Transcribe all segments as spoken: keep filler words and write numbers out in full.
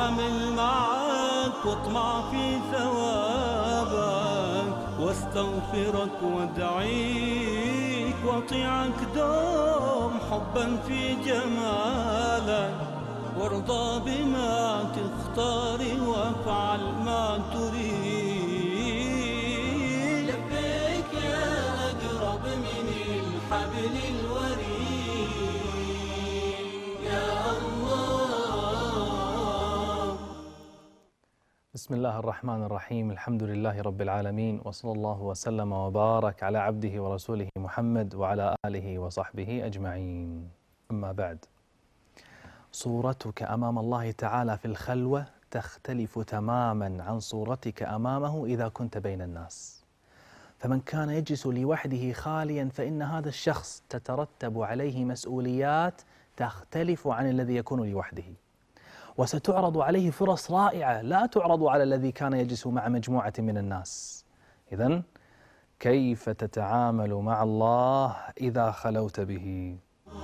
أتعامل معك واطمع في ثوابك، واستغفرك وادعيك واطيعك دوم حبا في جمالك، وارضى بما تختار وافعل ما تريد. لبيك يا أقرب من الحبل الوريد يا الله. بسم الله الرحمن الرحيم. الحمد لله رب العالمين، وصلى الله وسلم وبارك على عبده ورسوله محمد وعلى آله وصحبه أجمعين. أما بعد، صورتك أمام الله تعالى في الخلوة تختلف تماما عن صورتك أمامه إذا كنت بين الناس. فمن كان يجلس لوحده خاليا فإن هذا الشخص تترتب عليه مسؤوليات تختلف عن الذي يكون لوحده، وستعرض عليه فرص رائعة لا تعرض على الذي كان يجلس مع مجموعة من الناس. إذن كيف تتعامل مع الله إذا خلوت به؟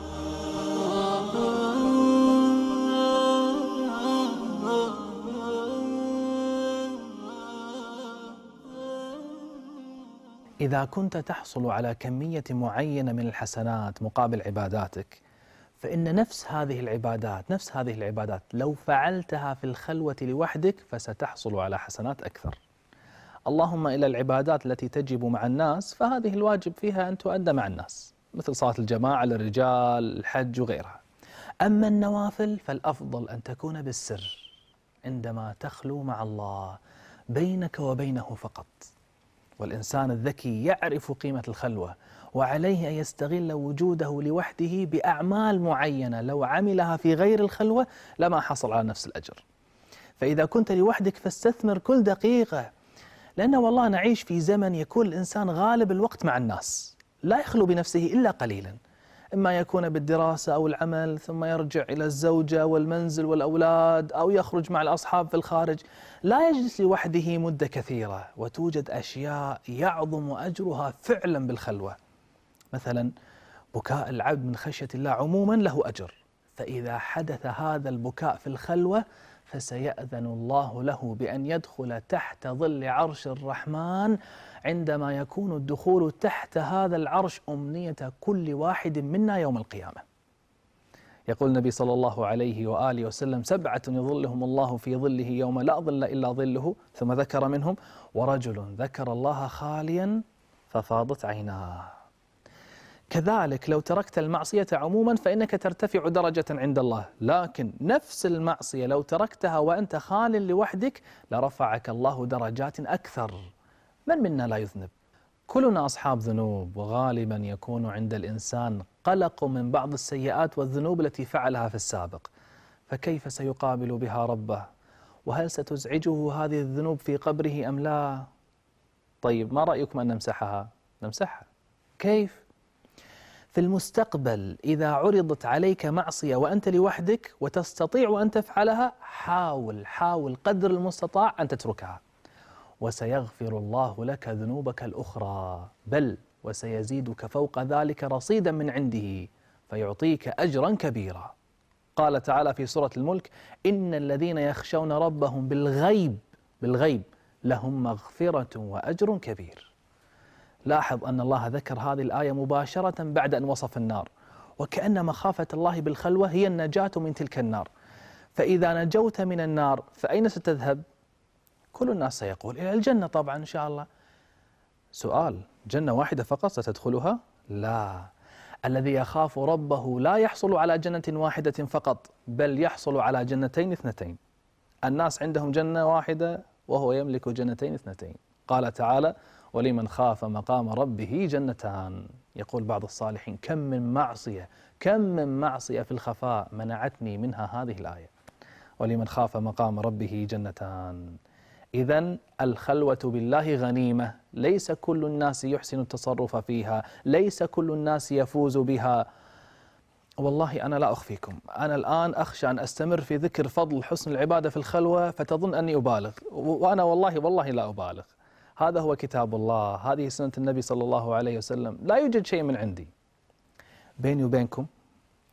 إذا كنت تحصل على كمية معينة من الحسنات مقابل عباداتك، فإن نفس هذه العبادات نفس هذه العبادات لو فعلتها في الخلوة لوحدك فستحصل على حسنات أكثر. اللهم إلى العبادات التي تجب مع الناس فهذه الواجب فيها أن تؤدى مع الناس، مثل صلاة الجماعة للرجال، الحج وغيرها. أما النوافل فالأفضل أن تكون بالسر عندما تخلو مع الله بينك وبينه فقط. والإنسان الذكي يعرف قيمة الخلوة، وعليه أن يستغل وجوده لوحده بأعمال معينة لو عملها في غير الخلوة لما حصل على نفس الأجر. فإذا كنت لوحدك فاستثمر كل دقيقة، لأن والله نعيش في زمن يكون الإنسان غالب الوقت مع الناس، لا يخلو بنفسه إلا قليلا، إما يكون بالدراسة أو العمل، ثم يرجع إلى الزوجة والمنزل والأولاد، أو يخرج مع الأصحاب في الخارج. لا يجلس لوحده مدة كثيرة، وتوجد أشياء يعظم أجرها فعلا بالخلوة. مثلا بكاء العبد من خشية الله عموما له أجر، فإذا حدث هذا البكاء في الخلوة فسيأذن الله له بأن يدخل تحت ظل عرش الرحمن، عندما يكون الدخول تحت هذا العرش أمنية كل واحد منا يوم القيامة. يقول النبي صلى الله عليه وآله وسلم: سبعة يظلهم الله في ظله يوم لا ظل إلا ظله، ثم ذكر منهم: ورجل ذكر الله خاليا ففاضت عيناه. كذلك لو تركت المعصية عموما فإنك ترتفع درجة عند الله، لكن نفس المعصية لو تركتها وأنت خال لوحدك لرفعك الله درجات أكثر. من منا لا يذنب؟ كلنا أصحاب ذنوب، وغالبا يكون عند الإنسان قلق من بعض السيئات والذنوب التي فعلها في السابق، فكيف سيقابل بها ربه؟ وهل ستزعجه هذه الذنوب في قبره أم لا؟ طيب، ما رأيكم أن نمسحها؟ نمسحها. كيف؟ في المستقبل إذا عرضت عليك معصية وأنت لوحدك وتستطيع أن تفعلها، حاول حاول قدر المستطاع أن تتركها، وسيغفر الله لك ذنوبك الأخرى، بل وسيزيدك فوق ذلك رصيدا من عنده فيعطيك أجرا كبيرا. قال تعالى في سورة الملك: إن الذين يخشون ربهم بالغيب بالغيب لهم مغفرة وأجر كبير. لاحظ أن الله ذكر هذه الآية مباشرة بعد أن وصف النار، وكأن مخافة الله بالخلوة هي النجاة من تلك النار. فإذا نجوت من النار فأين ستذهب؟ كل الناس سيقول إلى الجنة طبعا إن شاء الله. سؤال: جنة واحدة فقط ستدخلها؟ لا، الذي يخاف ربه لا يحصل على جنة واحدة فقط، بل يحصل على جنتين اثنتين. الناس عندهم جنة واحدة وهو يملك جنتين اثنتين. قال تعالى: ولمن خاف مقام ربه جنتان. يقول بعض الصالحين: كم من معصية كم من معصية في الخفاء منعتني منها هذه الآية، ولمن خاف مقام ربه جنتان. إذن الخلوة بالله غنيمة، ليس كل الناس يحسن التصرف فيها، ليس كل الناس يفوز بها. والله أنا لا أخفيكم، أنا الآن أخشى أن أستمر في ذكر فضل حسن العبادة في الخلوة فتظن أني أبالغ، وأنا والله والله لا أبالغ. هذا هو كتاب الله، هذه سنة النبي صلى الله عليه وسلم، لا يوجد شيء من عندي. بيني وبينكم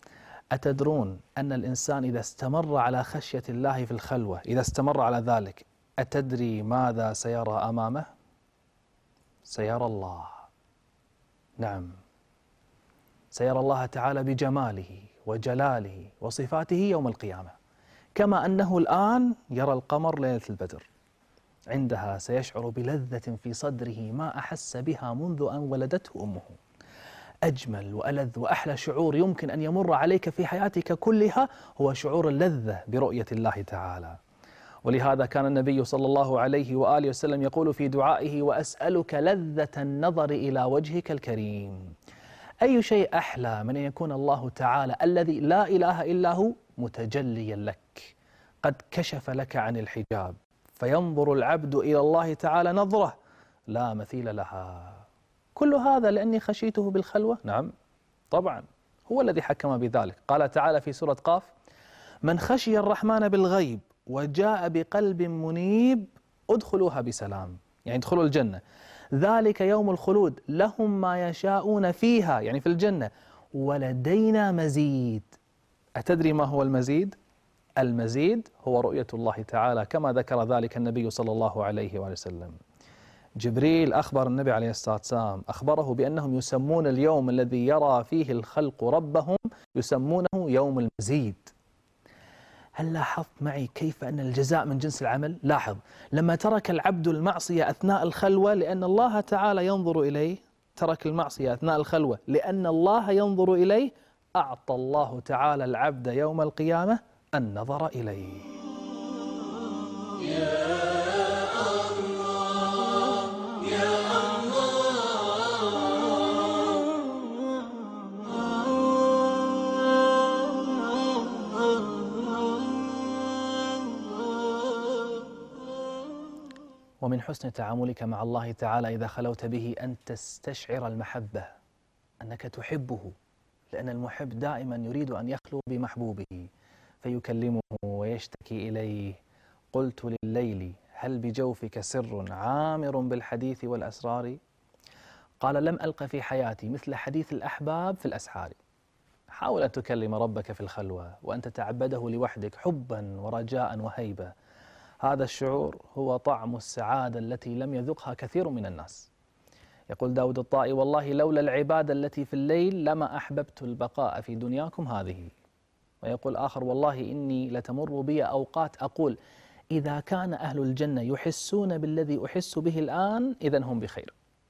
أتدرون أن الإنسان إذا استمر على خشية الله في الخلوة، إذا استمر على ذلك، أتدري ماذا سيرى أمامه؟ سيرى الله. نعم، سيرى الله تعالى بجماله وجلاله وصفاته يوم القيامة، كما أنه الآن يرى القمر ليلة البدر. عندها سيشعر بلذة في صدره ما أحس بها منذ أن ولدته أمه. أجمل وألذ وأحلى شعور يمكن أن يمر عليك في حياتك كلها هو شعور اللذة برؤية الله تعالى. ولهذا كان النبي صلى الله عليه وآله وسلم يقول في دعائه: وأسألك لذة النظر إلى وجهك الكريم. أي شيء أحلى من أن يكون الله تعالى الذي لا إله إلا هو متجليا لك، قد كشف لك عن الحجاب، فينظر العبد إلى الله تعالى نظرة لا مثيل لها. كل هذا لأني خشيته بالخلوة؟ نعم طبعا، هو الذي حكم بذلك. قال تعالى في سورة قاف: من خشي الرحمن بالغيب وجاء بقلب منيب ادخلوها بسلام، يعني ادخلوا الجنة، ذلك يوم الخلود لهم ما يشاءون فيها، يعني في الجنة، ولدينا مزيد. أتدري ما هو المزيد؟ المزيد هو رؤية الله تعالى، كما ذكر ذلك النبي صلى الله عليه وآله وسلم. جبريل أخبر النبي عليه الصلاة والسلام، أخبره بأنهم يسمون اليوم الذي يرى فيه الخلق ربهم يسمونه يوم المزيد. هل لاحظت معي كيف أن الجزاء من جنس العمل؟ لاحظ لما ترك العبد المعصية أثناء الخلوة لأن الله تعالى ينظر إليه، ترك المعصية أثناء الخلوة لأن الله ينظر إليه، أعطى الله تعالى العبد يوم القيامة النظر إليه. ومن حسن تعاملك مع الله تعالى إذا خلوت به أن تستشعر المحبة، أنك تحبه، لأن المحب دائما يريد أن يخلو بمحبوبه فيكلمه ويشتكي إليه. قلت لليل هل بجوفك سر عامر بالحديث والأسرار؟ قال لم ألق في حياتي مثل حديث الأحباب في الأسحار. حاول أن تكلم ربك في الخلوة وأن تتعبده لوحدك حبا ورجاء وهيبة. هذا الشعور هو طعم السعادة التي لم يذقها كثير من الناس. يقول داود الطائي: والله لولا العبادة التي في الليل لما أحببت البقاء في دنياكم هذه. ويقول آخر: والله إني لتمر بي أوقات أقول إذا كان أهل الجنة يحسون بالذي أحس به الآن إذن هم بخير.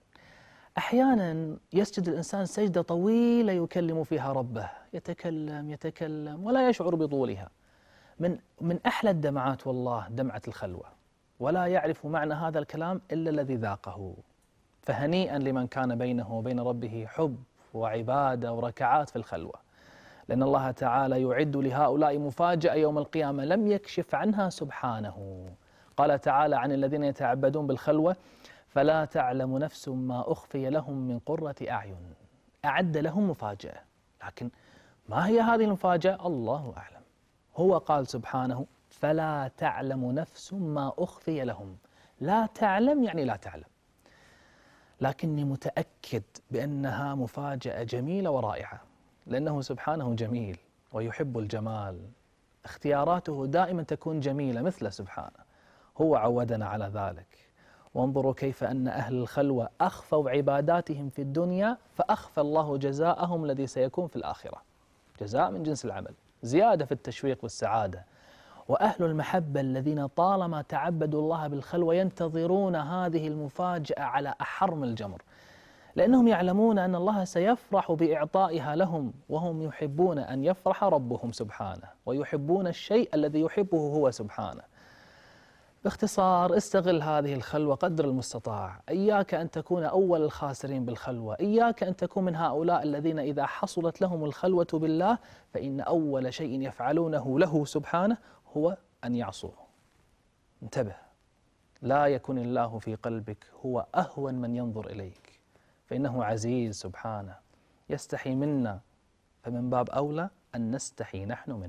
أحيانا يسجد الإنسان سجدة طويلة يكلم فيها ربه، يتكلم يتكلم ولا يشعر بطولها. من من أحلى الدمعات والله دمعة الخلوة، ولا يعرف معنى هذا الكلام إلا الذي ذاقه. فهنيئا لمن كان بينه وبين ربه حب وعبادة وركعات في الخلوة، لأن الله تعالى يعد لهؤلاء مفاجأة يوم القيامة لم يكشف عنها سبحانه. قال تعالى عن الذين يتعبدون بالخلوة: فلا تعلم نفس ما أخفي لهم من قرة أعين. أعد لهم مفاجأة، لكن ما هي هذه المفاجأة؟ الله أعلم. هو قال سبحانه: فلا تعلم نفس ما أخفي لهم. لا تعلم يعني لا تعلم، لكني متأكد بأنها مفاجأة جميلة ورائعة، لأنه سبحانه جميل ويحب الجمال، اختياراته دائما تكون جميلة مثله سبحانه، هو عودنا على ذلك. وانظروا كيف أن أهل الخلوة أخفوا عباداتهم في الدنيا فأخفى الله جزاءهم الذي سيكون في الآخرة، جزاء من جنس العمل، زيادة في التشويق والسعادة. وأهل المحبة الذين طالما تعبدوا الله بالخلوة ينتظرون هذه المفاجأة على أحر من الجمر، لأنهم يعلمون أن الله سيفرح بإعطائها لهم، وهم يحبون أن يفرح ربهم سبحانه، ويحبون الشيء الذي يحبه هو سبحانه. باختصار، استغل هذه الخلوة قدر المستطاع. إياك أن تكون أول الخاسرين بالخلوة، إياك أن تكون من هؤلاء الذين إذا حصلت لهم الخلوة بالله فإن أول شيء يفعلونه له سبحانه هو أن يعصوه. انتبه، لا يكن الله في قلبك هو أهون من ينظر إليك، فإنه عزيز سبحانه يستحي منا، فمن باب أولى أن نستحي نحن منه.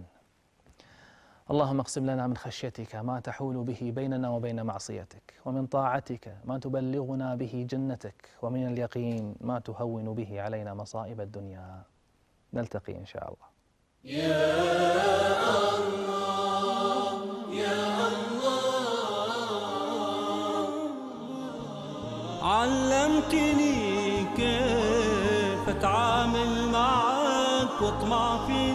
اللهم اقسم لنا من خشيتك ما تحول به بيننا وبين معصيتك، ومن طاعتك ما تبلغنا به جنتك، ومن اليقين ما تهون به علينا مصائب الدنيا. نلتقي إن شاء الله. علمتني كيف اتعامل معك واطمع في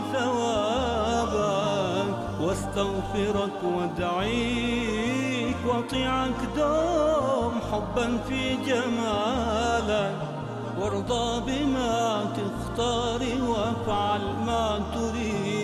ثوابك واستغفرك وادعيك واطيعك دوم حبا في جمالك وارضى بما تختار وافعل ما تريد